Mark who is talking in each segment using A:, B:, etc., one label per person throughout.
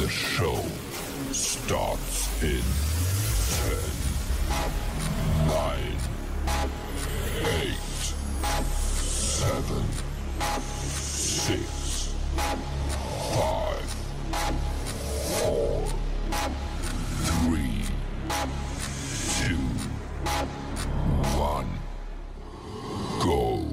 A: The show starts in 10, 9, 8, 7, 6, 5, 4, 3, 2, 1, go.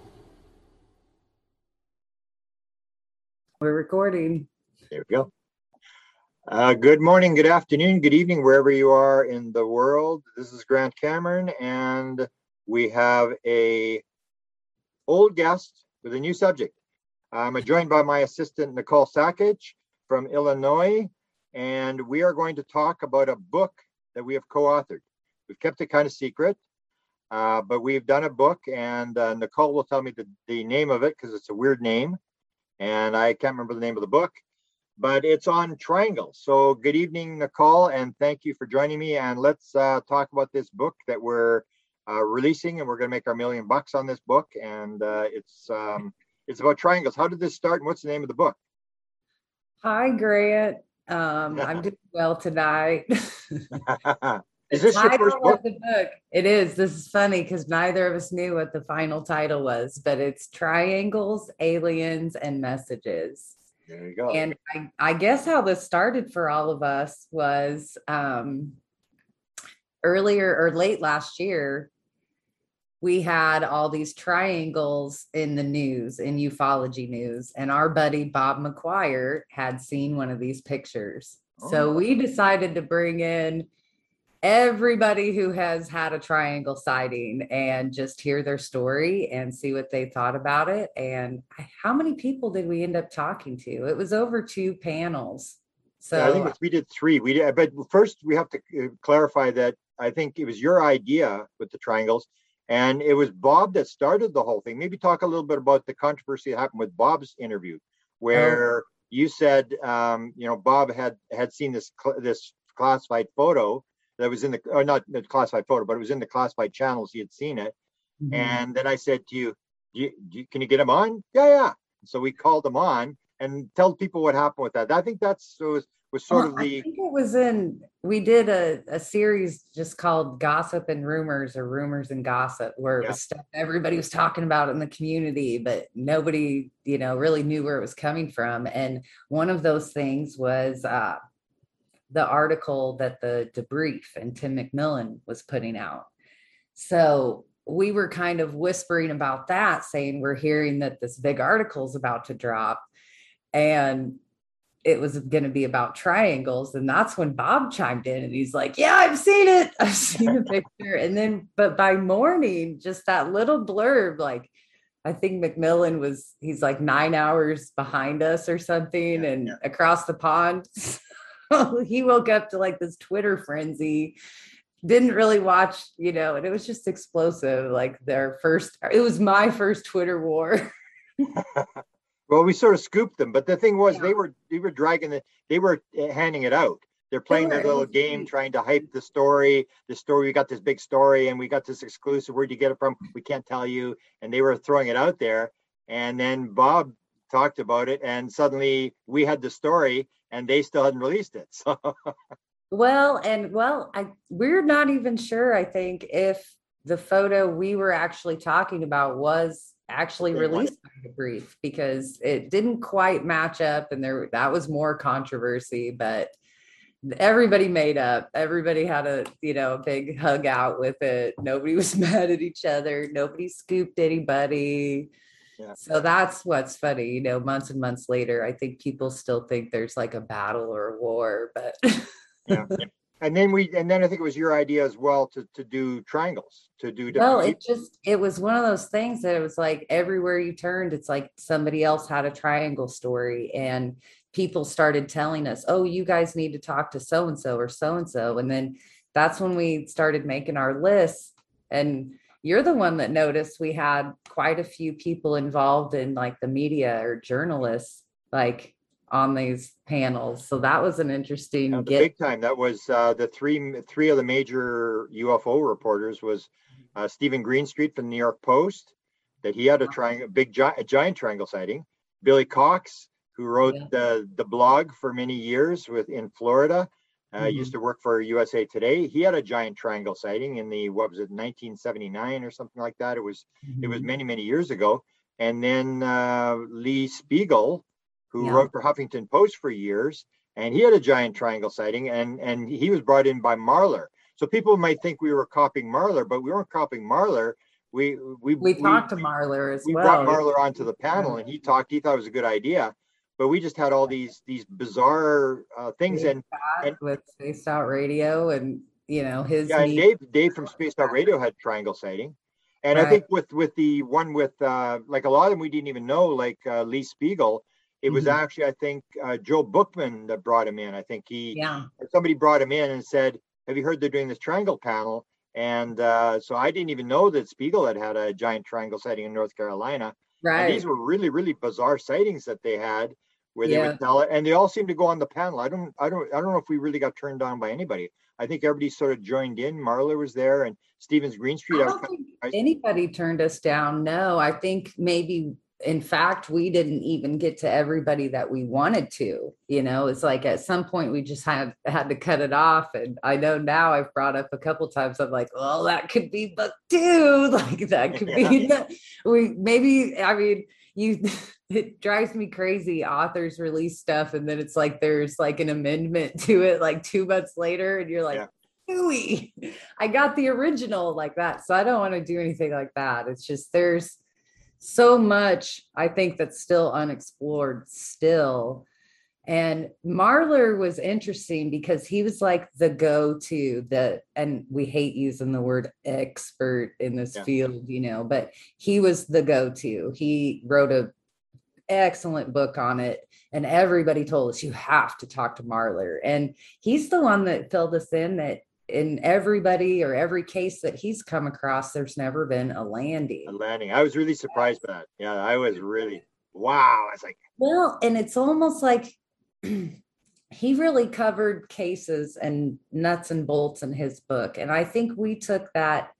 B: We're recording.
C: There we go. Good morning, good afternoon, good evening, wherever you are in the world. This is Grant Cameron, and we have a old guest with a new subject. I'm joined by my assistant, Nicole Sakic from Illinois, and we are going to talk about a book that we have co-authored. We've kept it kind of secret, but we've done a book, and Nicole will tell me the name of it because it's a weird name, and I can't remember the name of the book. But it's on triangles. So good evening, Nicole, and thank you for joining me. And let's talk about this book that we're releasing, and we're going to make our $1 million on this book. And it's about triangles. How did this start, and what's the name of the book?
B: Hi, Grant. I'm doing well tonight.
C: Is this your first book?
B: The book. It is. This is funny because neither of us knew what the final title was, but it's Triangles, Aliens, and Messages.
C: There you go.
B: And I guess how this started for all of us was earlier or late last year, we had all these triangles in the news, in ufology news, and our buddy Bob McGuire had seen one of these pictures. Oh. So we decided to bring in everybody who has had a triangle sighting and just hear their story and see what they thought about it. And how many people did we end up talking to? It was over 2 panels. So
C: yeah, I think we did 3. But first we have to clarify that I think it was your idea with the triangles, and it was Bob that started the whole thing. Maybe talk a little bit about the controversy that happened with Bob's interview, where you said, Bob had seen this classified photo that was in not the classified photo, but it was in the classified channels. He had seen it. Mm-hmm. And then I said to you, can you get him on? Yeah. So we called him on, and tell people what happened with that. I think was sort of the...
B: I think it was we did a series just called Gossip and Rumors, or Rumors and Gossip, where it was stuff everybody was talking about in the community, but nobody, really knew where it was coming from. And one of those things was, the article that the Debrief and Tim McMillan was putting out. So we were kind of whispering about that, saying we're hearing that this big article is about to drop, and it was going to be about triangles. And that's when Bob chimed in, and he's like, yeah, I've seen it. I've seen the picture. And then, but by morning, just that little blurb, like, I think McMillan he's like 9 hours behind us or something, and across the pond. He woke up to like this Twitter frenzy, didn't really watch, and it was just explosive. Like it was my first Twitter war.
C: Well, we sort of scooped them, but the thing was, they were they were handing it out. They're playing their little game, trying to hype the story. We got this big story, and we got this exclusive. Where'd you get it from? We can't tell you. And they were throwing it out there. And then Bob talked about it, and suddenly we had the story, and they still hadn't released it. So
B: we're not even sure, I think, if the photo we were actually talking about was actually released by the Brief, because it didn't quite match up, and that was more controversy. But everybody made up. Everybody had a big hug out with it. Nobody was mad at each other. Nobody scooped anybody. Yeah. So that's what's funny, months and months later, I think people still think there's like a battle or a war, but
C: yeah. And then I think it was your idea as well to do triangles, to do
B: different. Well, it was one of those things that it was like everywhere you turned, it's like somebody else had a triangle story, and people started telling us, oh, you guys need to talk to so-and-so or so-and-so. And then that's when we started making our lists, and you're the one that noticed we had quite a few people involved in like the media or journalists, like on these panels. So that was an interesting
C: big time. That was the three of the major UFO reporters was Stephen Greenstreet from the New York Post, that he had a giant triangle sighting. Billy Cox, who wrote the blog for many years in Florida. Used to work for USA Today. He had a giant triangle sighting in the, 1979 or something like that. It was many, many years ago. And then Lee Spiegel, who wrote for Huffington Post for years, and he had a giant triangle sighting, and he was brought in by Marlar. So people might think we were copying Marlar, but we weren't copying Marlar. We
B: talked to Marlar as well.
C: We brought Marlar onto the panel, and he thought it was a good idea. But we just had all these bizarre things, and
B: with Spaced Out Radio, and his
C: and Dave from Spaced Out Radio had triangle sighting, and I think with the one with like a lot of them we didn't even know, like Lee Spiegel. It was actually, I think, Joe Bookman that brought him in. I think somebody brought him in and said, "Have you heard they're doing this triangle panel?" And so I didn't even know that Spiegel had a giant triangle sighting in North Carolina. Right. And these were really, really bizarre sightings that they had, where they would tell it, and they all seemed to go on the panel. I don't know if we really got turned on by anybody. I think everybody sort of joined in. Marlar was there, and Stevens Green Street.
B: I don't think anybody turned us down. No, I think maybe, in fact, we didn't even get to everybody that we wanted to. It's like at some point we just had to cut it off. And I know now I've brought up a couple times. I'm like, well, that could be book 2. Like that could be it drives me crazy. Authors release stuff, and then it's like there's like an amendment to it like 2 months later, and you're like, ooey, I got the original like that. So I don't want to do anything like that. It's just there's so much, I think, that's still unexplored still. And Marlar was interesting because he was like the go-to, and we hate using the word expert in this field, but he was the go-to. He wrote a excellent book on it, and everybody told us you have to talk to Marlar. And he's the one that filled us in that in everybody or every case that he's come across, there's never been a landing. I was really surprised by that. Yeah, I was really, wow. I was like, well, and it's almost like he really covered cases and nuts and bolts in his book. And I think we took that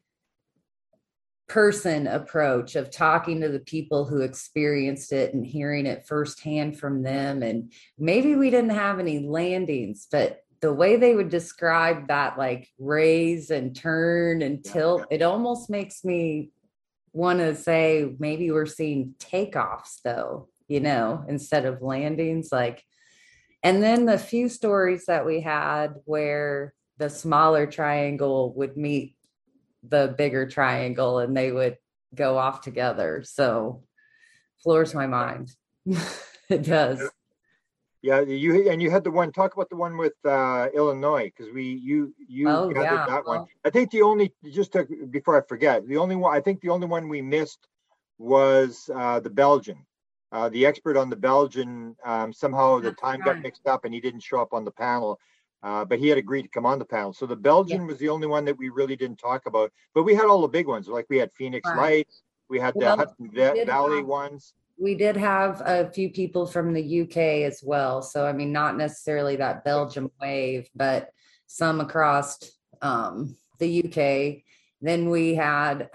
B: person approach of talking to the people who experienced it and hearing it firsthand from them. And maybe we didn't have any landings, but the way they would describe that, like raise and turn and tilt, it almost makes me want to say maybe we're seeing takeoffs though, instead of landings. Like, and then the few stories that we had where the smaller triangle would meet the bigger triangle and they would go off together. So floors my mind. It does. Yeah, you had the one, talk about the one with Illinois, because you gathered that one. I think before I forget, the only one we missed was the Belgian. The expert on the Belgian, somehow the time got mixed up and he didn't show up on the panel, but he had agreed to come on the panel. So the Belgian was the only one that we really didn't talk about, but we had all the big ones. Like we had Phoenix Lights, we had the Hudson Valley ones. We did have a few people from the UK as well. So, I mean, not necessarily that Belgium wave, but some across the UK. Then we had,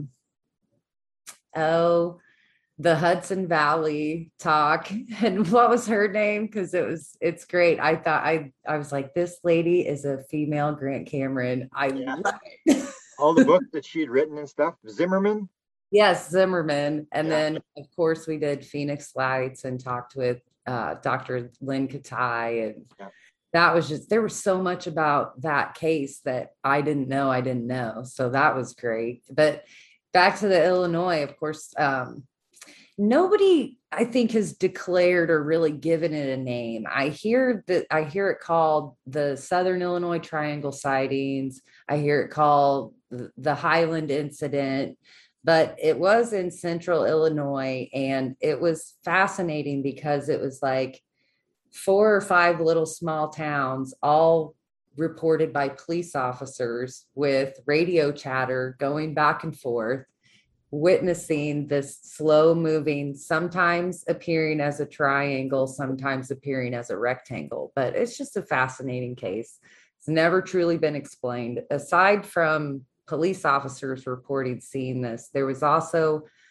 B: the Hudson Valley talk. And what was her name? Because it's great. I thought, I was like, this lady is a female Grant Cameron. I love it. All the books that she'd written and stuff. Zimmerman. Yes, Zimmerman. And then, of course, we did Phoenix Lights and talked with Dr. Lynn Katai. And that was just, there was so much about that case that I didn't know. So that was great. But back to the Illinois, of course, nobody, I think, has declared or really given it a name. I hear it called the Southern Illinois Triangle sightings. I hear it called the Highland incident. But it was in central Illinois, and it was fascinating because it was like 4 or 5 little small towns, all reported by police officers with radio chatter going back and forth, witnessing this slow moving, sometimes appearing as a triangle, sometimes appearing as a rectangle. But it's just a fascinating case. It's never truly been explained. Aside from police officers reporting seeing this, there was also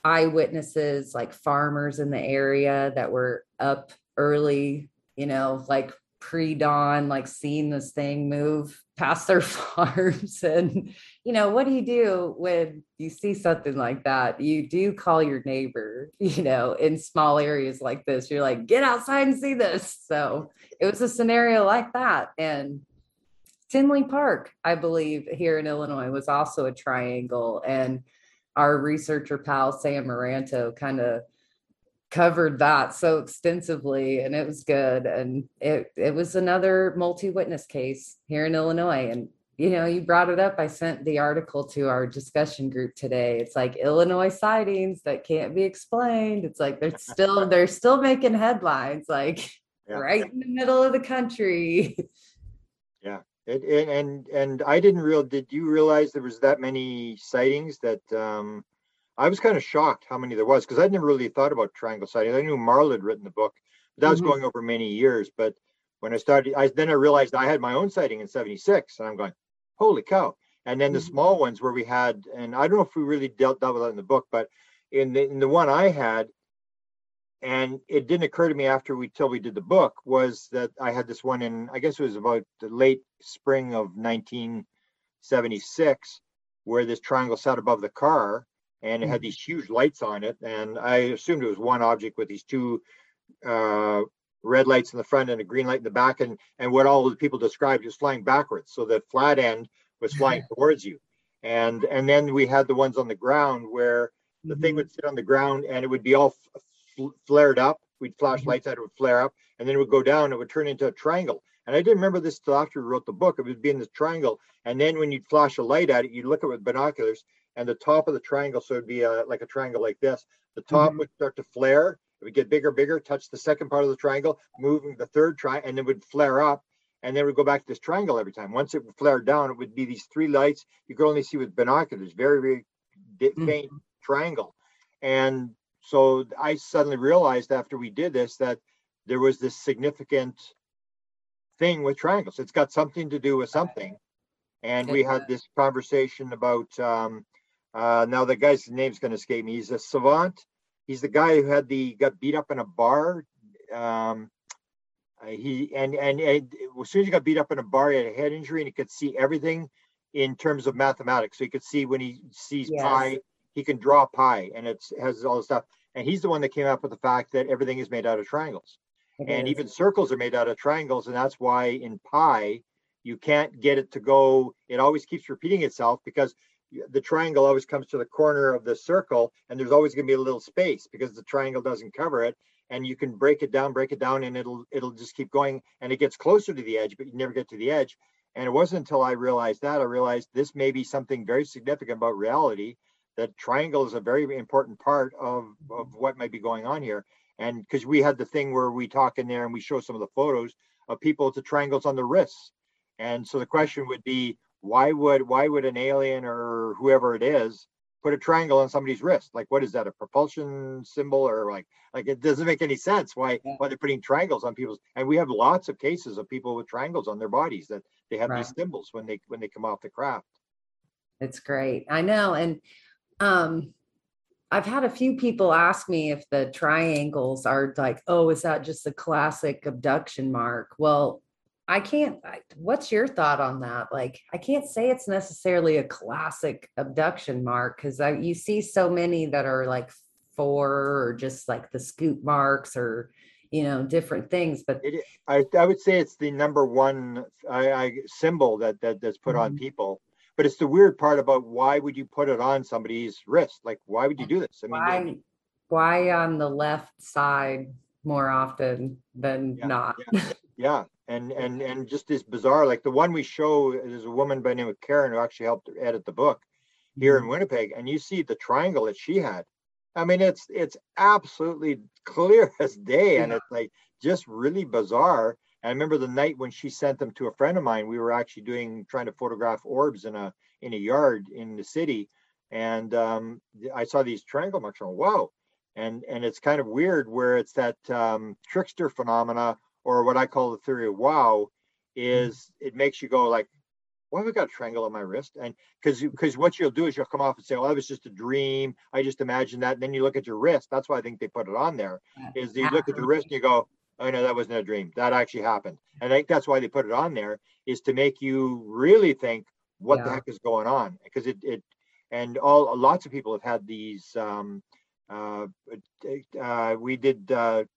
B: eyewitnesses, like farmers in the area that were up early, like pre-dawn, like seeing this thing move past their farms. And what do you do when you see something like that? You do call your neighbor, in small areas like this. You're like, get outside and see this. So it was a scenario like that. And Tinley Park, I believe, here in Illinois was also a triangle. And our researcher pal, Sam Maranto, kind of covered that so extensively, and it was good. And it was another multi-witness case here in Illinois. And you brought it up. I sent the article to our discussion group today. It's like Illinois sightings that can't be explained. It's like they're still making headlines, like right in the middle of the country.
C: Yeah. And I did you realize there was that many sightings? That I was kind of shocked how many there was, because I'd never really thought about triangle sightings. I knew Marl had written the book, but that was going over many years. But when I started, I realized I had my own sighting in 76, and I'm going, holy cow. And then the small ones where we had, and I don't know if we really dealt with that in the book, but in the one I had, and it didn't occur to me till we did the book, was that I had this one in, I guess it was about the late spring of 1976, where this triangle sat above the car, and it had these huge lights on it. And I assumed it was one object with these two red lights in the front and a green light in the back. And what all the people described was flying backwards. So the flat end was flying towards you. And then we had the ones on the ground where the thing would sit on the ground and it would be all flared up. We'd flash lights out, it would flare up, and then it would go down. It would turn into a triangle. And I didn't remember this till after we wrote the book. It would be in this triangle. And then when you'd flash a light at it, you'd look at it with binoculars, and the top of the triangle, so it'd be like a triangle like this. The top would start to flare. It would get bigger, touch the second part of the triangle, moving the third triangle, and it would flare up. And then we'd go back to this triangle every time. Once it flared down, it would be these three lights you could only see with binoculars, very, very faint triangle. And so I suddenly realized after we did this that there was this significant thing with triangles. It's got something to do with something. And we had this conversation about, now the guy's name's going to escape me. He's a savant. He's the guy who got beat up in a bar. As soon as he got beat up in a bar, he had a head injury, and he could see everything in terms of mathematics. So he could see when he sees pi, he can draw pi, and it has all this stuff. And he's the one that came up with the fact that everything is made out of triangles. And even circles are made out of triangles. And that's why in pi, you can't get it to go. It always keeps repeating itself because the triangle always comes to the corner of the circle, and there's always going to be a little space because the triangle doesn't cover it. And you can break it down, and it'll just keep going, and it gets closer to the edge, but you never get to the edge. And it wasn't until I realized this may be something very significant about reality, that triangle is a very important part of what might be going on here. And because we had the thing where we talk in there and we show some of the photos of people with the triangles on the wrists. And so the question would be, why would an alien or whoever it is put a triangle on somebody's wrist? Like, what is that, a propulsion symbol? Or like it doesn't make any sense why they're putting triangles on people's. And we have lots of cases of people with triangles on their bodies that they have these symbols when they come off the craft.
B: It's great. I know. And I've had a few people ask me if the triangles are like, oh, is that just a classic abduction mark? Well, what's your thought on that? Like, I can't say it's necessarily a classic abduction mark, because you see so many that are like 4, or just like the scoop marks, or different things. But
C: I would say it's the number one symbol that's put on people. But it's the weird part about, why would you put it on somebody's wrist? Like, why would you do this? I mean,
B: why on the left side more often than not?
C: Yeah. And just this bizarre, like the one we show is a woman by the name of Karen who actually helped edit the book here in Winnipeg. And you see the triangle that she had. I mean, it's absolutely clear as day. And it's like just really bizarre. I remember the night when she sent them to a friend of mine, we were actually trying to photograph orbs in a yard in the city. And I saw these triangle marks. Oh, wow. And it's kind of weird where it's that trickster phenomena, or what I call the theory of wow, is it makes you go like, why have I got a triangle on my wrist? And because what you'll do is you'll come off and say, "Oh, that was just a dream. I just imagined that." And then you look at your wrist. That's why I think they put it on there. Is you look at your wrist and you go, "Oh no, that wasn't a dream. That actually happened." And I think that's why they put it on there, is to make you really think what the heck is going on, because it and lots of people have had these. We did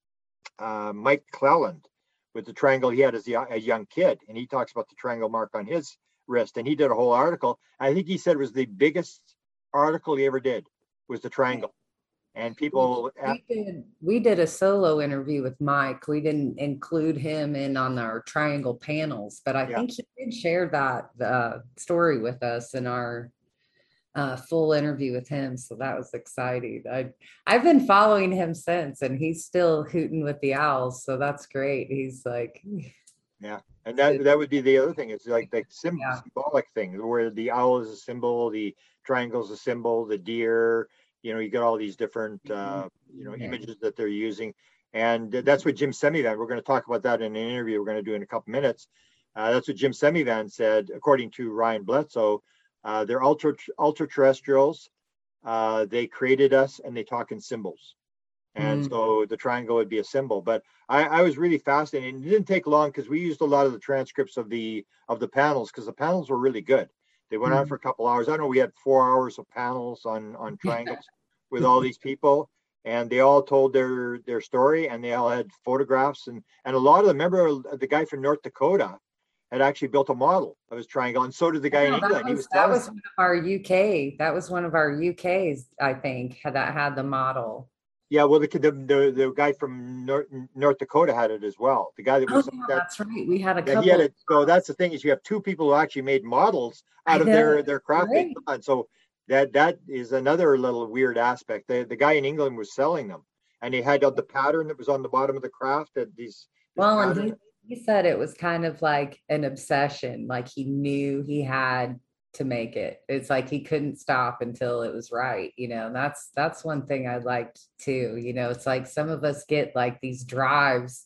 C: Mike Cleland with the triangle he had as a young kid, and he talks about the triangle mark on his wrist, and he did a whole article. I think he said it was the biggest article he ever did, was the triangle. And people
B: we did a solo interview with Mike. We didn't include him in on our triangle panels, but I think he did share that story with us in our full interview with him. So that was exciting. I've been following him since, and he's still hooting with the owls. So that's great. He's like,
C: yeah. And that would be the other thing. It's like the symbolic thing, where the owl is a symbol, the triangle is a symbol, the deer, you get all these different, images that they're using. And that's what Jim Semivan, we're going to talk about that in an interview we're going to do in a couple minutes. That's what Jim Semivan said, according to Ryan Bledsoe. They're ultra terrestrials. They created us, and they talk in symbols. And so the triangle would be a symbol. But I was really fascinated. And it didn't take long, because we used a lot of the transcripts of the panels, because the panels were really good. They went on for a couple hours. I know we had 4 hours of panels on triangles with all these people, and they all told their story, and they all had photographs, and a lot of them. Remember, the guy from North Dakota had actually built a model of his triangle, and so did the guy in England.
B: That was one of our UK. That was one of our UKs, I think, that had the model.
C: Yeah, well, the guy from North Dakota had it as well. The guy that was
B: that's right. We had a couple.
C: He had it. So that's the thing, is you have two people who actually made models out of their craft. Right. And so that is another little weird aspect. The guy in England was selling them, and he had the pattern that was on the bottom of the craft. That
B: and he said it was kind of like an obsession. Like he knew he had to make it. It's like he couldn't stop until it was right. That's one thing I liked too. It's like some of us get like these drives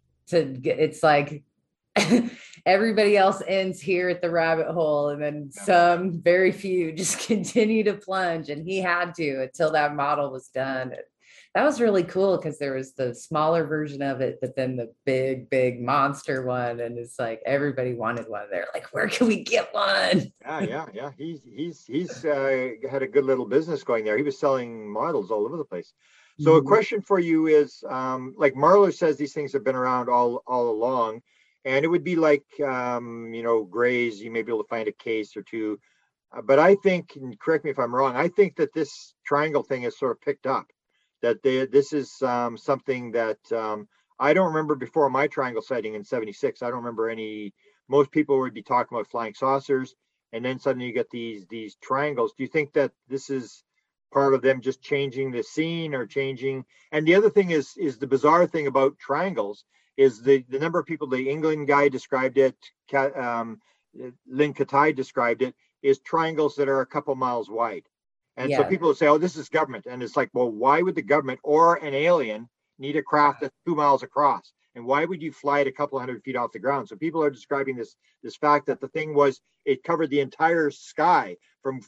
B: it's like everybody else ends here at the rabbit hole, and then some very few just continue to plunge, and he had to until that model was done. That was really cool, because there was the smaller version of it, but then the big monster one, and it's like everybody wanted one. They're like, where can we get one?
C: Yeah. He's had a good little business going there. He was selling models all over the place. So a question for you is, like Marlar says, these things have been around all along, and it would be like, Grays, you may be able to find a case or two. But I think, and correct me if I'm wrong, I think that this triangle thing is sort of picked up. That this is something that I don't remember before my triangle sighting in '76. I don't remember most people would be talking about flying saucers, and then suddenly you get these triangles. Do you think that this is part of them just changing the scene, or changing? And the other thing is the bizarre thing about triangles is the number of people. The England guy described it, Lynn Katai described it, is triangles that are a couple miles wide. And so people will say, oh, this is government. And it's like, well, why would the government or an alien need a craft that's 2 miles across? And why would you fly it a couple hundred feet off the ground? So people are describing this fact that the thing it covered the entire sky from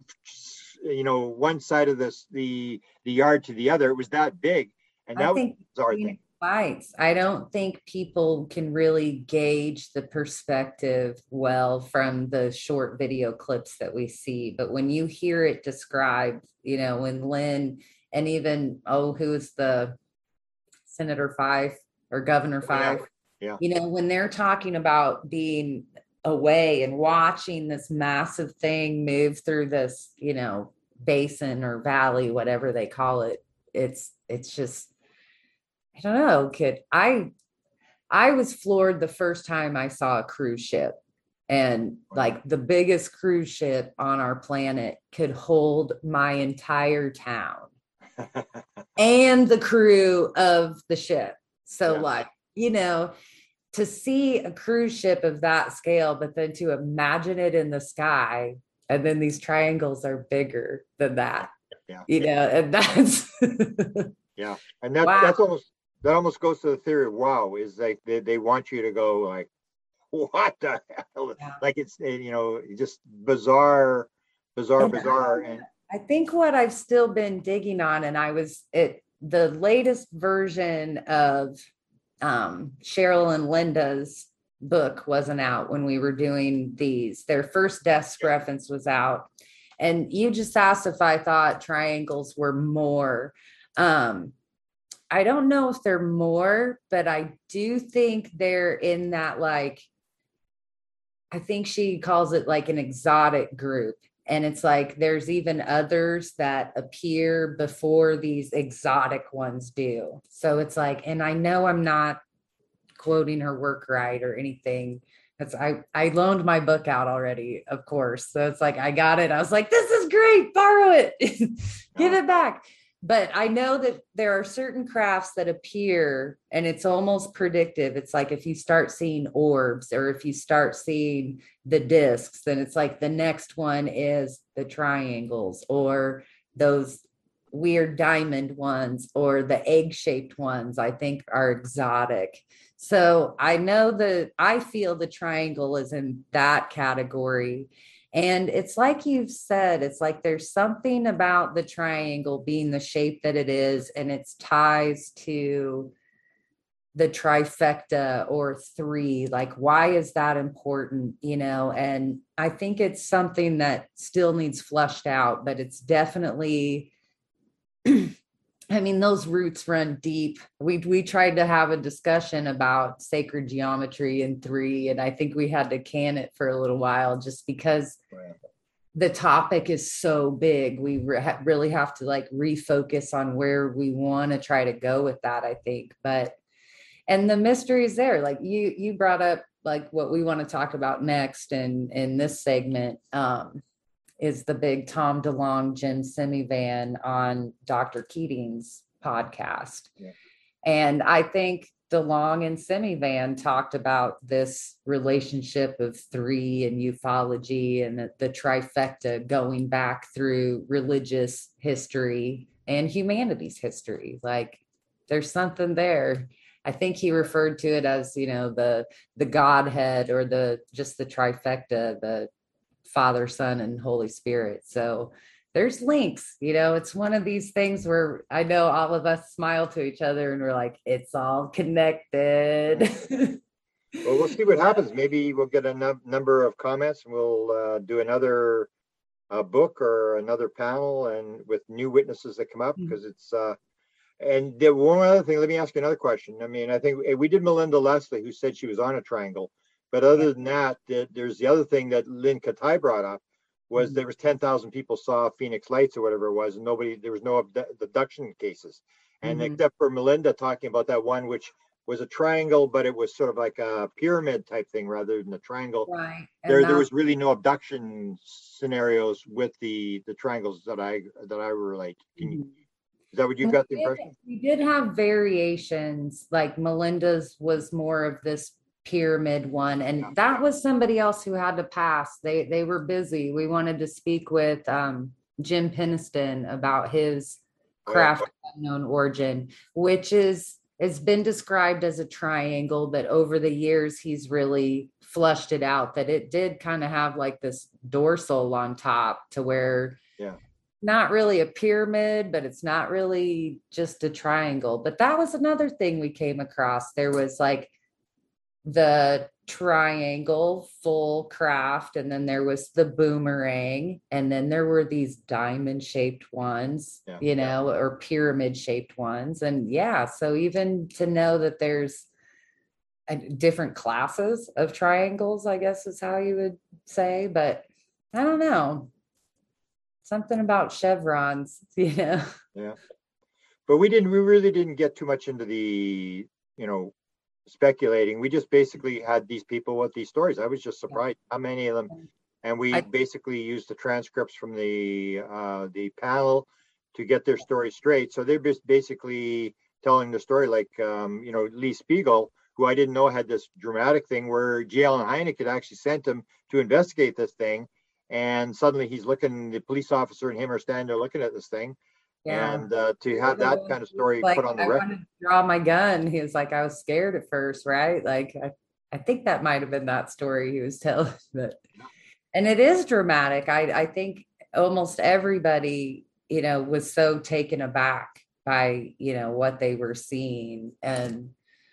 C: one side of the yard to the other. It was that big. And that was a bizarre thing.
B: Fights. I don't think people can really gauge the perspective well from the short video clips that we see. But when you hear it described, when Lynn, and even, who is the Senator Fife or Governor Fife, when they're talking about being away and watching this massive thing move through this, basin or valley, whatever they call it, it's just, I don't know, kid. I was floored the first time I saw a cruise ship, and like the biggest cruise ship on our planet could hold my entire town and the crew of the ship. So to see a cruise ship of that scale, but then to imagine it in the sky, and then these triangles are bigger than that, and that's
C: yeah. And that almost goes to the theory of wow, is like they want you to go like, what the hell?
B: Yeah.
C: Like it's, just bizarre,
B: And
C: bizarre. And
B: I think what I've still been digging on, and the latest version of Cheryl and Linda's book wasn't out when we were doing these. Their first desk reference was out. And you just asked if I thought triangles were more. I don't know if they're more, but I do think they're in that, like, I think she calls it like an exotic group. And it's like there's even others that appear before these exotic ones do. So it's like, and I know I'm not quoting her work right or anything. I loaned my book out already, of course. So it's like I got it. I was like, this is great, borrow it, give it back. But I know that there are certain crafts that appear and it's almost predictive. It's like if you start seeing orbs or if you start seeing the discs, then it's like the next one is the triangles or those weird diamond ones or the egg-shaped ones, I think are exotic. So I know that I feel the triangle is in that category. And it's like you've said, it's like there's something about the triangle being the shape that it is, and its ties to the trifecta or three. Like, why is that important? And I think it's something that still needs flushed out, but it's definitely I mean, those roots run deep. We tried to have a discussion about sacred geometry in three, and I think we had to can it for a little while just because the topic is so big. We really have to like refocus on where we want to try to go with that, I think. And the mystery is there. Like you brought up like what we want to talk about next in this segment. Is the big Tom DeLonge, Jim Semivan on Dr. Keating's podcast. Yeah. And I think DeLonge and Semivan talked about this relationship of three and ufology and the trifecta going back through religious history and humanities history. Like there's something there. I think he referred to it as, the Godhead or the trifecta, the Father, Son, and Holy Spirit. So there's links, it's one of these things where I know all of us smile to each other and we're like, it's all connected.
C: Well, we'll see what happens. Maybe we'll get a number of comments and we'll do another book or another panel and with new witnesses that come up because it's, and the one other thing, let me ask you another question. I mean, I think we did Melinda Leslie, who said she was on a triangle. But other than that, there's the other thing that Lynn Katai brought up was there was 10,000 people saw Phoenix Lights or whatever it was, and there was no abduction cases. And except for Melinda talking about that one, which was a triangle, but it was sort of like a pyramid type thing rather than a triangle.
B: Right.
C: There was really no abduction scenarios with the triangles that I relate. Is that what you got the impression?
B: We did have variations, like Melinda's was more of this pyramid one, and that was somebody else who had to pass. They were busy. We wanted to speak with Jim Peniston about his craft unknown origin, which has been described as a triangle, but over the years he's really flushed it out that it did kind of have like this dorsal on top to where not really a pyramid, but it's not really just a triangle. But that was another thing we came across. There was like the triangle full craft, and then there was the boomerang, and then there were these diamond shaped ones, or pyramid shaped ones. And so even to know that there's different classes of triangles, I guess is how you would say, but I don't know, something about chevrons,
C: but we really didn't get too much into the speculating. We just basically had these people with these stories. I was just surprised how many of them, and we basically used the transcripts from the panel to get their story straight. So they're just basically telling the story like Lee Spiegel, who I didn't know had this dramatic thing where J. Allen Hynek had actually sent him to investigate this thing, and suddenly he's looking, the police officer and him are standing there looking at this thing. And to have that kind of story put on the record.
B: I wanted to draw my gun. He was like, I was scared at first, right? Like I think that might have been that story he was telling. But and it is dramatic. I think almost everybody, was so taken aback by, what they were seeing. And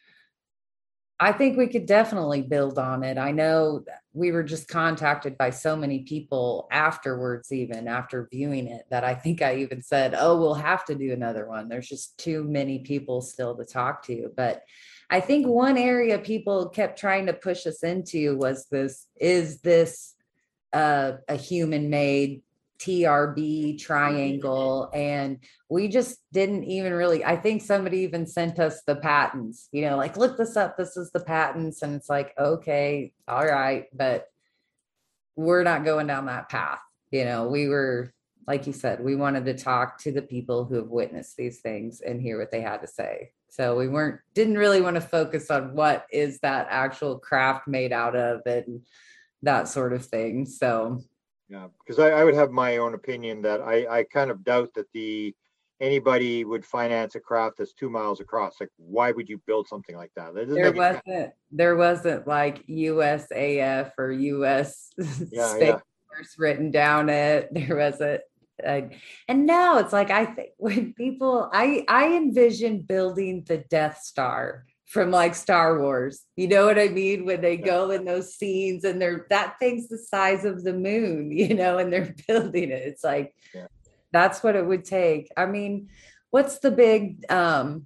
B: I think we could definitely build on it. I know we were just contacted by so many people afterwards, even after viewing it, that I think I even said, oh, we'll have to do another one. There's just too many people still to talk to. But I think one area people kept trying to push us into was is this a human made TRB triangle? And we just didn't even really, I think somebody even sent us the patents, like, look this up, this is the patents. And it's like, okay, all right, but we're not going down that path. We were, like you said, we wanted to talk to the people who have witnessed these things and hear what they had to say. So we didn't really want to focus on what is that actual craft made out of and that sort of thing. So
C: yeah, because I would have my own opinion that I kind of doubt that anybody would finance a craft that's 2 miles across. Like, why would you build something like that?
B: There wasn't like USAF or US Space Force written down it. There wasn't. And now it's like, I think when people, I envision building the Death Star from like Star Wars, you know what I mean? When they go in those scenes and that thing's the size of the moon, and they're building it. It's like, that's what it would take. I mean, what's the big, the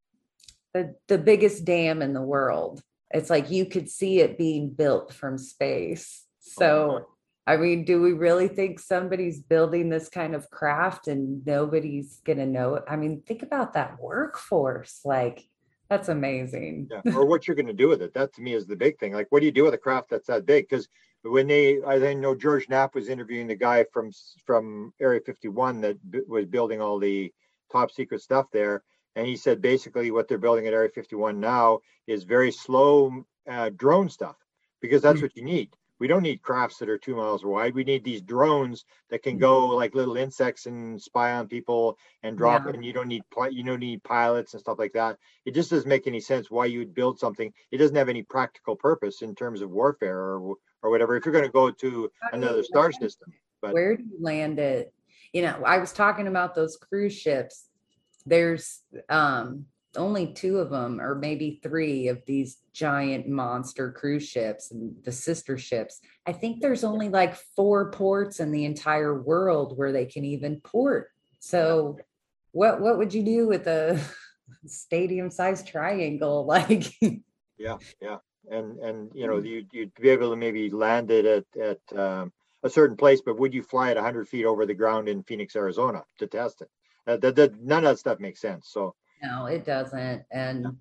B: biggest dam in the world? It's like, you could see it being built from space. So, I mean, do we really think somebody's building this kind of craft and nobody's going to know it? I mean, think about that workforce. Like, that's amazing.
C: Yeah. Or what you're going to do with it. That to me is the big thing. Like, what do you do with a craft that's that big? Because I know George Knapp was interviewing the guy from Area 51 that was building all the top secret stuff there. And he said basically what they're building at Area 51 now is very slow drone stuff, because that's what you need. We don't need crafts that are 2 miles wide. We need these drones that can go like little insects and spy on people and drop it. And you don't need pilots and stuff like that. It just doesn't make any sense why you would build something. It doesn't have any practical purpose in terms of warfare or whatever. If you're going to go to another star system, but
B: where do you land it? I was talking about those cruise ships. There's only 2 of them, or maybe 3 of these giant monster cruise ships and the sister ships. I think there's only like 4 ports in the entire world where they can even port. So what would you do with a stadium sized triangle? Like,
C: yeah. And you'd be able to maybe land it at a certain place, but would you fly it 100 feet over the ground in Phoenix, Arizona to test it? None of that stuff makes sense. So
B: no, it doesn't. And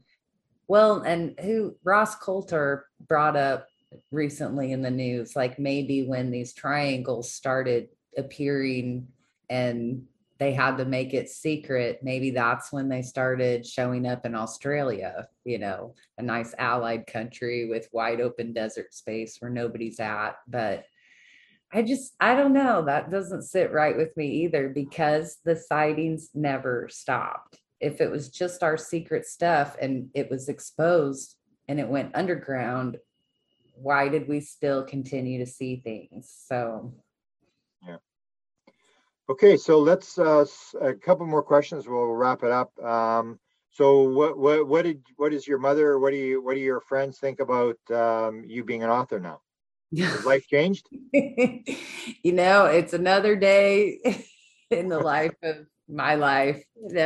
B: Ross Coulter brought up recently in the news, like maybe when these triangles started appearing and they had to make it secret, maybe that's when they started showing up in Australia, a nice allied country with wide open desert space where nobody's at. But I don't know. That doesn't sit right with me either, because the sightings never stopped. If it was just our secret stuff and it was exposed and it went underground, why did we still continue to see things? So,
C: yeah. Okay, so let's a couple more questions. We'll wrap it up. So, what is your mother? What do your friends think about you being an author now? Has life changed?
B: It's another day in the life of my life.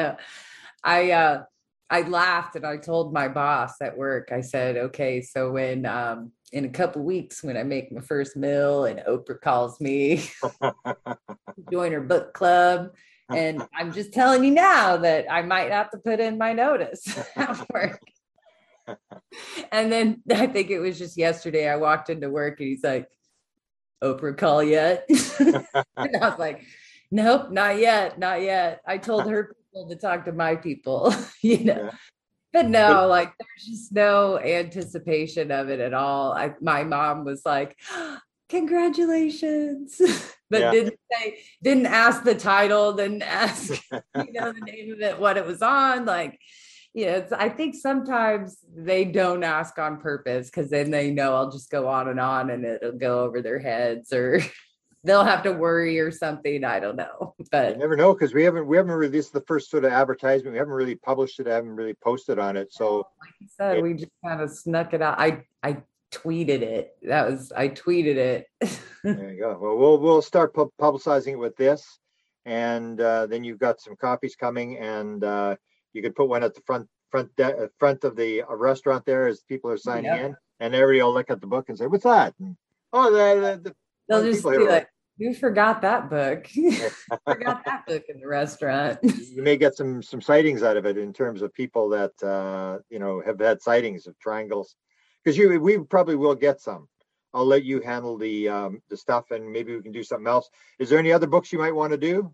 B: I laughed and I told my boss at work, I said, okay, so when in a couple weeks when I make my first mill and Oprah calls me, join her book club, and I'm just telling you now that I might have to put in my notice at work. And then I think it was just yesterday I walked into work and he's like, Oprah call yet? And I was like, nope, not yet. I told her people to talk to my people,
C: Yeah.
B: But no, like there's just no anticipation of it at all. My mom was like, congratulations, but didn't ask the title, didn't ask, the name of it, what it was on. Like, I think sometimes they don't ask on purpose because then they know I'll just go on and it'll go over their heads or they'll have to worry or something. I don't know.
C: You
B: But
C: never know, because we haven't released the first sort of advertisement. We haven't really published it. I haven't really posted on it. So
B: like you said, we just kind of snuck it out. I tweeted it. I tweeted it.
C: there you go. Well, we'll start publicizing it with this, and then you've got some copies coming, and you could put one at the front of the restaurant there as people are signing in, and everybody will look at the book and say, "What's that?" And, oh,
B: They'll just be like, "You forgot that book. Forgot that book in the restaurant."
C: You may get some sightings out of it in terms of people that have had sightings of triangles, because we probably will get some. I'll let you handle the stuff, and maybe we can do something else. Is there any other books you might want to do?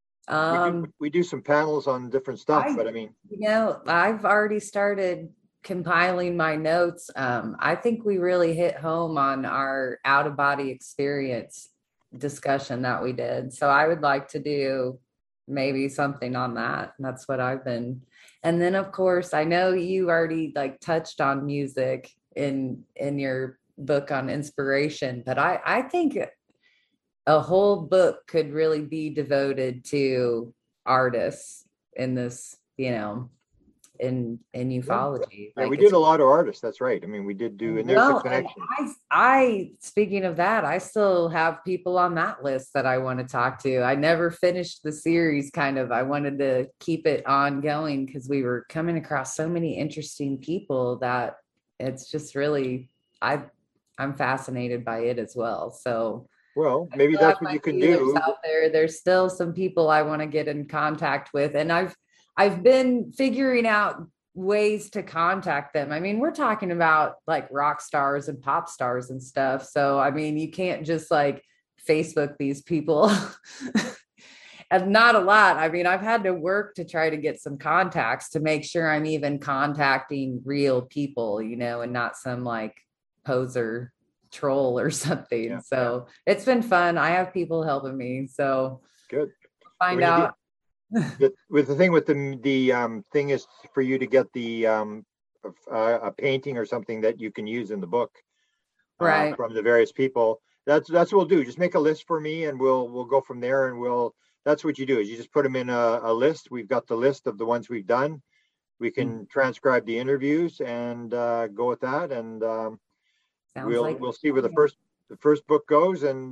C: We do some panels on different stuff, but I mean,
B: I've already started compiling my notes. I think we really hit home on our out of body experience discussion that we did. So I would like to do maybe something on that. And that's what I've been. And then of course, I know you already like touched on music in your book on inspiration, but I think a whole book could really be devoted to artists in this, in ufology.
C: Yeah, we did a lot of artists. That's right. I mean, we did do, and there's a connection.
B: I speaking of that, I still have people on that list that I want to talk to. I never finished the series. I wanted to keep it ongoing because we were coming across so many interesting people that it's just really, I'm fascinated by it as well. So,
C: well, maybe that's what you can do
B: out there. There's still some people I want to get in contact with, and I've been figuring out ways to contact them. I mean, we're talking about like rock stars and pop stars and stuff. So, I mean, you can't just like Facebook these people. And not a lot. I mean, I've had to work to try to get some contacts to make sure I'm even contacting real people, and not some like poser troll or something. Yeah, so it's been fun. I have people helping me. So
C: good.
B: Find out.
C: With the thing with the thing is for you to get the a painting or something that you can use in the book,
B: right,
C: from the various people. That's what we'll do. Just make a list for me, and we'll go from there. And that's what you do, is you just put them in a list. We've got the list of the ones we've done. We can transcribe the interviews and go with that. And we'll see where the first book goes, and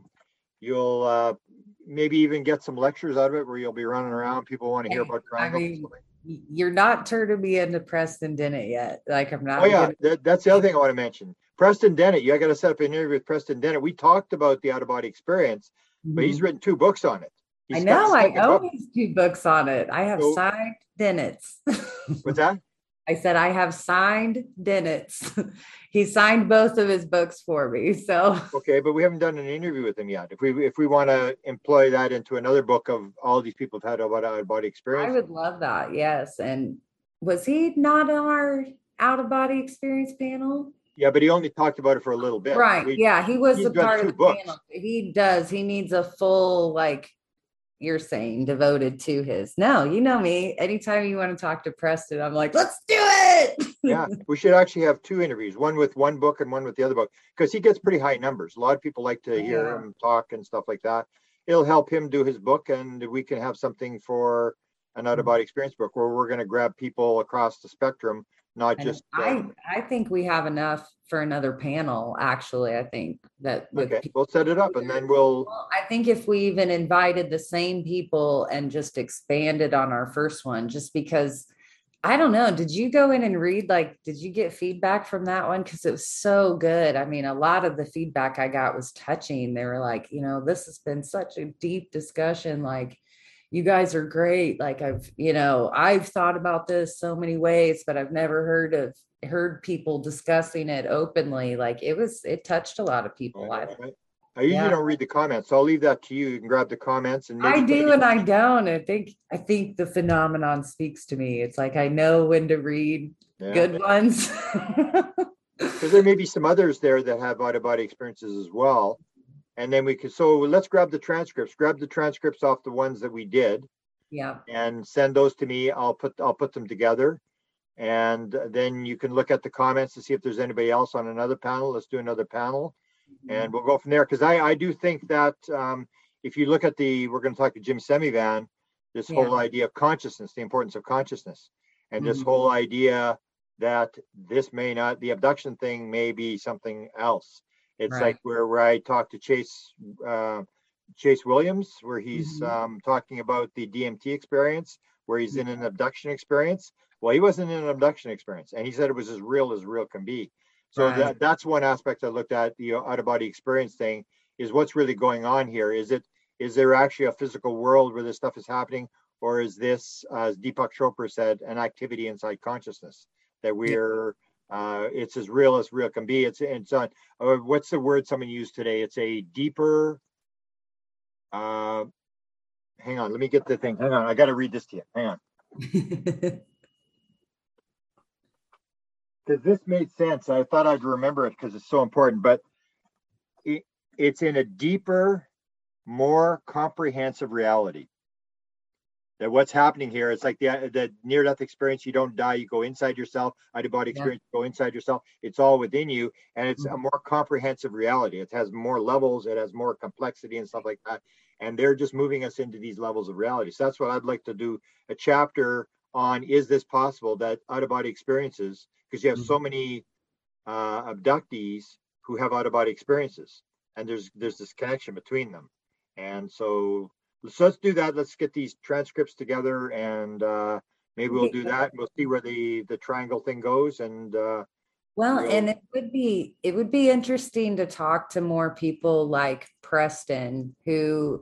C: you'll maybe even get some lectures out of it where you'll be running around. People want to hear about triangles. I mean,
B: you're not turning me into Preston Dennett yet. Like, I'm not.
C: Oh yeah, that's the other thing I want to mention. Preston Dennett, you got to set up an interview with Preston Dennett. We talked about the out of body experience, but he's written 2 books on it.
B: I know. I own his 2 books on it. I have signed Dennett's.
C: What's that?
B: I said I have signed Dennett's. He signed both of his books for me. So
C: okay, but we haven't done an interview with him yet. If we want to employ that into another book of all these people have had about out of body experience,
B: I would love that. Yes. And was he not on our out of body experience panel?
C: Yeah, but he only talked about it for a little bit.
B: Right. He was a part of the panel. He does. He needs a full, like you're saying, devoted to his. No, you know me. Anytime you want to talk to Preston, I'm like, let's do it.
C: Yeah, we should actually have 2 interviews, one with one book and one with the other book, because he gets pretty high numbers. A lot of people like to hear him talk and stuff like that. It'll help him do his book, and we can have something for an out of body experience book where we're going to grab people across the spectrum. Not and just
B: I think we have enough for another panel. Actually, I think that
C: we'll set it up, and then
B: I think if we even invited the same people and just expanded on our first one, just because I don't know, did you go in and read, did you get feedback from that one? Because it was so good. I mean, a lot of the feedback I got was touching. They were like, this has been such a deep discussion. Like, you guys are great. Like, I've thought about this so many ways, but I've never heard people discussing it openly. Like, it touched a lot of people.
C: Right. I usually don't read the comments, so I'll leave that to you. You can grab the comments, and
B: I do and I don't. I think the phenomenon speaks to me. It's like I know when to read good ones.
C: Because there may be some others there that have out-of-body experiences as well. And then so let's grab the transcripts. Grab the transcripts off the ones that we did.
B: Yeah.
C: and send those to me. I'll put them together, and then you can look at the comments to see if there's anybody else on another panel. Let's do another panel, and we'll go from there. Because I do think that if you look at we're going to talk to Jim Semivan, this whole idea of consciousness, the importance of consciousness, and this whole idea that this may not, the abduction thing may be something else. It's like where I talked to Chase Williams, where he's talking about the DMT experience, where he's in an abduction experience. Well, he wasn't in an abduction experience, and he said it was as real can be. So that's one aspect I looked at, the out of body experience thing, is what's really going on here. Is there actually a physical world where this stuff is happening, or is this, as Deepak Chopra said, an activity inside consciousness that we're it's as real can be. It's on what's the word someone used today? It's a deeper. Hang on, let me get the thing. Hang on, I got to read this to you. Hang on. Because this made sense. I thought I'd remember it because it's so important, but it's in a deeper, more comprehensive reality. That what's happening here, it's like the near-death experience. You don't die, you go inside yourself. Out-of-body experience, you go inside yourself. It's all within you, and it's a more comprehensive reality. It has more levels, it has more complexity and stuff like that. And they're just moving us into these levels of reality. So that's what I'd like to do, a chapter on, is this possible, that out-of-body experiences, because you have so many abductees who have out-of-body experiences, and there's this connection between them. And so let's do that. Let's get these transcripts together, and maybe we'll do that. We'll see where the triangle thing goes. And
B: and it would be interesting to talk to more people like Preston, who's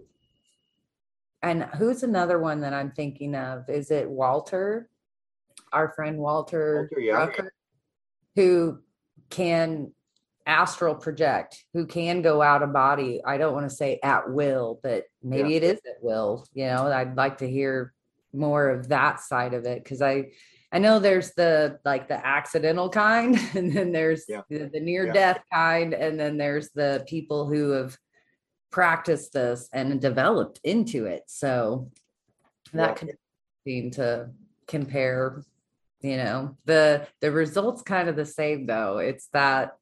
B: another one that I'm thinking of. Is it Walter? Our friend Walter Rucker, who can astral project, who can go out of body. I don't want to say at will, but maybe it is at will. I'd like to hear more of that side of it, because I know there's the accidental kind, and then there's the near death kind, and then there's the people who have practiced this and developed into it. So that could seem to compare. The results kind of the same though. It's that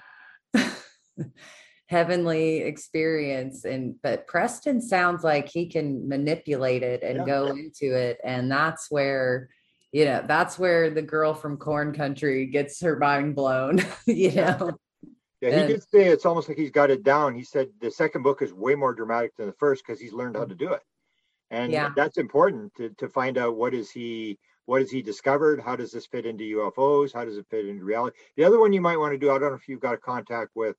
B: heavenly experience, but Preston sounds like he can manipulate it and go into it, and that's where the girl from Corn Country gets her mind blown. He did say it's almost like he's got it down. He said the second book is way more dramatic than the first because he's learned how to do it, and that's important to find out what has he discovered. How does this fit into UFOs? How does it fit into reality? The other one you might want to do, I don't know if you've got a contact with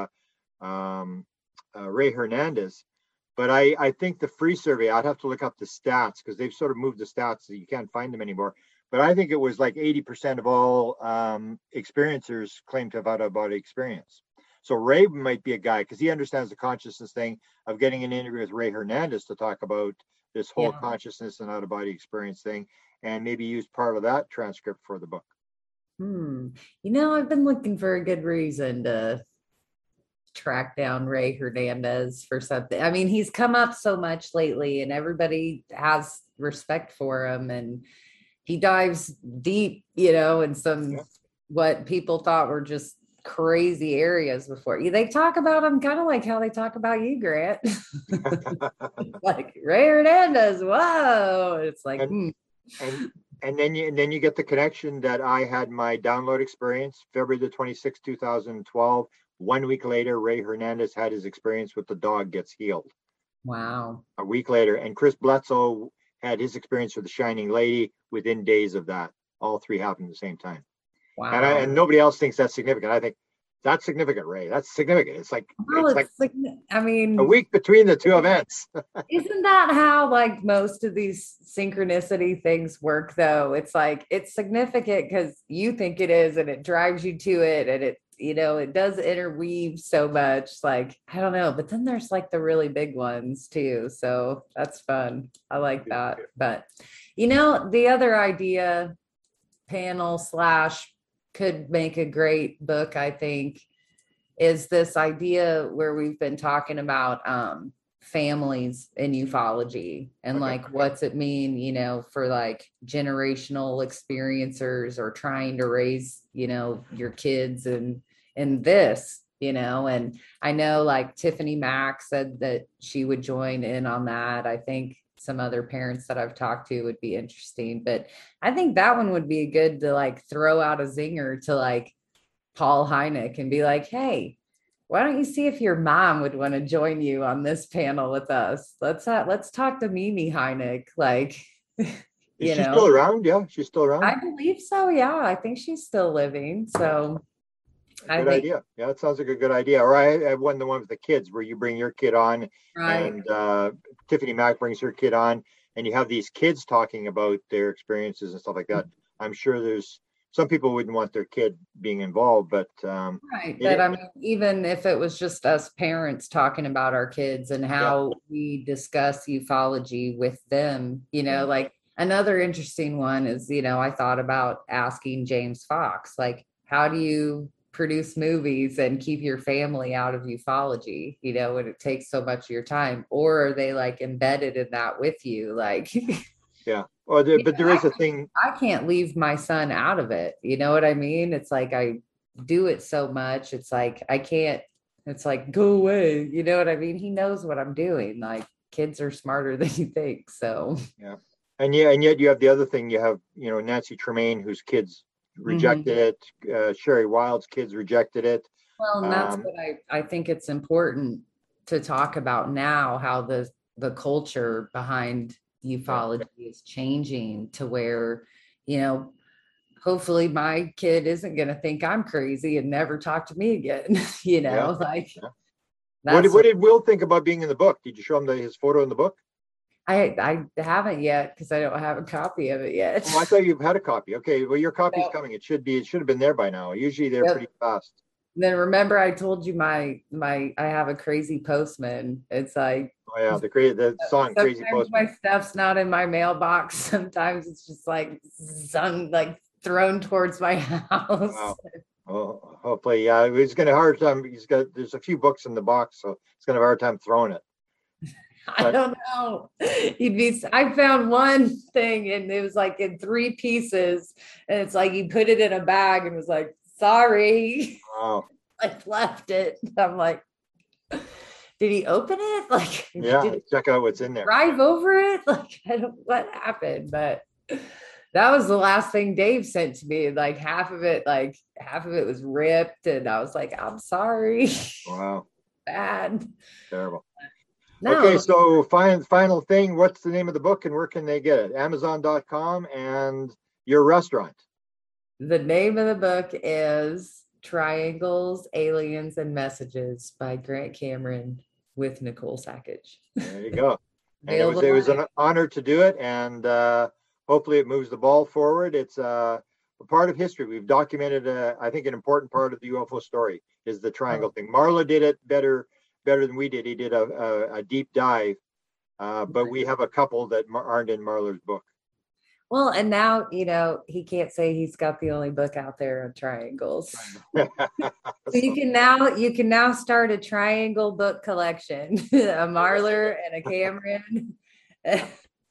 B: Ray Hernandez, but I think the free survey, I'd have to look up the stats because they've sort of moved the stats so you can't find them anymore. But I think it was like 80% of all experiencers claim to have out-of-body experience. So Ray might be a guy, because he understands the consciousness thing, of getting an interview with Ray Hernandez to talk about this whole consciousness and out-of-body experience thing, and maybe use part of that transcript for the book. I've been looking for a good reason to track down Ray Hernandez for something. I mean, he's come up so much lately, and everybody has respect for him, and he dives deep, in some what people thought were just crazy areas before. They talk about him kind of like how they talk about you, Grant. Like Ray Hernandez, whoa. It's like,
C: and then you get the connection that I had my download experience, February the 26th, 2012. 1 week later, Ray Hernandez had his experience with the dog gets healed.
B: Wow.
C: A week later. And Chris Bledsoe had his experience with the Shining Lady within days of that. All three happened at the same time. Wow. And nobody else thinks that's significant. I think that's significant, Ray. That's significant. It's like,
B: I mean,
C: a week between the two events.
B: Isn't that how most of these synchronicity things work though? It's like, it's significant because you think it is, and it drives you to it, and it, it does interweave so much. Like, I don't know, but then there's the really big ones too. So that's fun. I like that. But the other idea, panel / could make a great book, I think, is this idea where we've been talking about families in ufology and like what's it mean, for like generational experiencers or trying to raise, your kids and this, and I know like Tiffany Mack said that she would join in on that. I think some other parents that I've talked to would be interesting, but I think that one would be good to like throw out a zinger to like Paul Hynek and be like, hey, why don't you see if your mom would want to join you on this panel with us? Let's talk to Mimi Hynek. Like,
C: Is she still around? Yeah, she's still around.
B: I believe so. Yeah, I think she's still living. So,
C: good idea. Yeah, it sounds like a good idea. Or I won the one with the kids where you bring your kid on,
B: right.
C: And Tiffany Mack brings her kid on, and you have these kids talking about their experiences and stuff like that. I'm sure there's some people wouldn't want their kid being involved, but
B: right. But I mean, even if it was just us parents talking about our kids and how we discuss ufology with them, like another interesting one is, I thought about asking James Fox, like, how do you produce movies and keep your family out of ufology, when it takes so much of your time? Or are they like embedded in that with you? Like,
C: yeah. Well, but there is a thing.
B: I can't leave my son out of it. You know what I mean? It's like I do it so much. It's like I can't. It's like, go away. You know what I mean? He knows what I'm doing. Like, kids are smarter than you think. So
C: yeah, and yet you have the other thing. You have Nancy Tremaine, whose kids rejected it. Sherry Wild's kids rejected it.
B: Well, and that's what I think it's important to talk about now. How the culture behind ufology is changing to where, hopefully my kid isn't going to think I'm crazy and never talk to me again.
C: What did Will think about being in the book? Did you show him his photo in the book?
B: I haven't yet because I don't have a copy of it yet.
C: Oh, I thought you had a copy. Okay, well, your copy's coming. It should have been there by now. Usually they're pretty fast.
B: Then remember, I told you I have a crazy postman. It's like,
C: oh yeah, the song Crazy Postman.
B: My stuff's not in my mailbox. Sometimes it's just like thrown towards my house.
C: Wow. Well, hopefully, yeah. He's gonna have a hard time. There's a few books in the box, so it's gonna have a hard time throwing it.
B: I don't know. I found one thing and it was like in 3 pieces, and it's like he put it in a bag and was like, sorry.
C: Wow.
B: I left it. I'm like, did he open it? Like,
C: yeah, check out what's in there.
B: Drive over it? Like, I don't what happened, but that was the last thing Dave sent to me. Like half of it was ripped, and I was like, I'm sorry.
C: Wow.
B: Bad.
C: Terrible.
B: No.
C: Okay, so final thing. What's the name of the book and where can they get it? Amazon.com and your restaurant.
B: The name of the book is Triangles, Aliens, and Messages by Grant Cameron with Nicole Sackage.
C: There you go. And it was an honor to do it, and hopefully it moves the ball forward. It's a part of history. We've documented, I think, an important part of the UFO story is the triangle thing. Marla did it better than we did. He did a deep dive, but we have a couple that aren't in Marla's book.
B: Well, and now, he can't say he's got the only book out there on triangles. So you can now start a triangle book collection, a Marlar and a Cameron.
C: and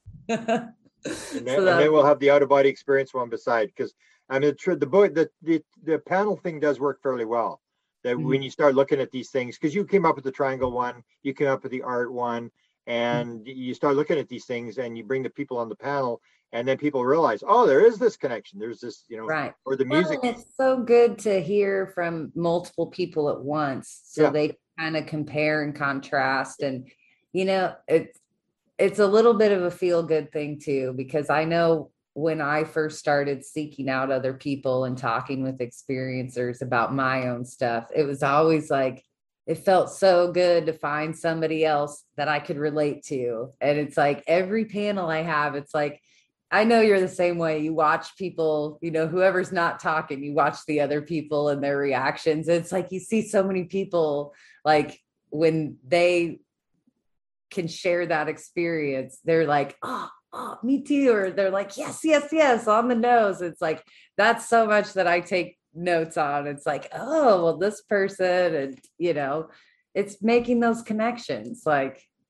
C: then we'll have the out-of-body experience one beside, because I mean the panel thing does work fairly well. That when you start looking at these things, because you came up with the triangle one, you came up with the art one, and you start looking at these things and you bring the people on the panel, and then people realize, oh, there is this connection. There's this,
B: right.
C: Or the music.
B: Well, it's so good to hear from multiple people at once, so they kind of compare and contrast, and it's a little bit of a feel-good thing too, because I know when I first started seeking out other people and talking with experiencers about my own stuff, it was always like, it felt so good to find somebody else that I could relate to. And it's like every panel I have, it's like, I know you're the same way. You watch people, whoever's not talking, you watch the other people and their reactions. It's like, you see so many people, like when they can share that experience, they're like, oh, me too. Or they're like, yes, on the nose. It's like, that's so much that I take notes on. It's like, oh, well, this person, and, it's making those connections. Like,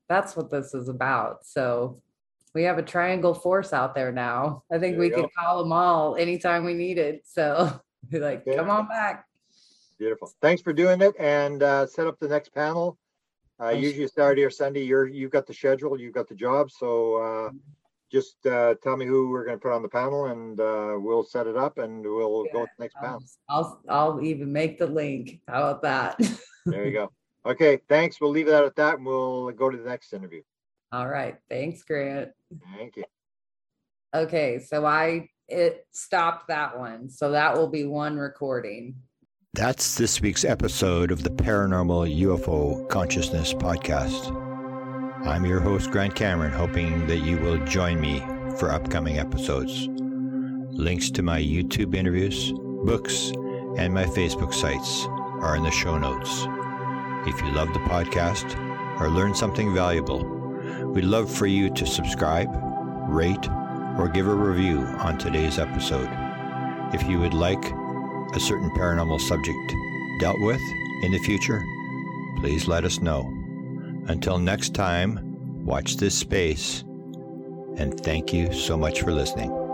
B: That's what this is about. So we have a triangle force out there now. I think
C: There
B: we
C: you
B: could
C: go.
B: call them all anytime we needed. So be like,
C: Okay.
B: come on back.
C: Beautiful. Thanks for doing it, and set up the next panel. Usually Saturday or Sunday. You've got the schedule, you've got the job. So just tell me who we're going to put on the panel, and we'll set it up, and we'll go with the next panel.
B: I'll even make the link. How about that?
C: There you go. Okay, thanks. We'll leave that at that, and we'll go to the next interview.
B: All right. Thanks, Grant.
C: Thank you.
B: Okay, so it stopped that one. So that will be one recording.
D: That's this week's episode of the Paranormal UFO Consciousness Podcast. I'm your host, Grant Cameron, hoping that you will join me for upcoming episodes. Links to my YouTube interviews, books, and my Facebook sites are in the show notes. If you love the podcast or learned something valuable, we'd love for you to subscribe, rate, or give a review on today's episode. If you would like a certain paranormal subject dealt with in the future, please let us know. Until next time, watch this space, and thank you so much for listening.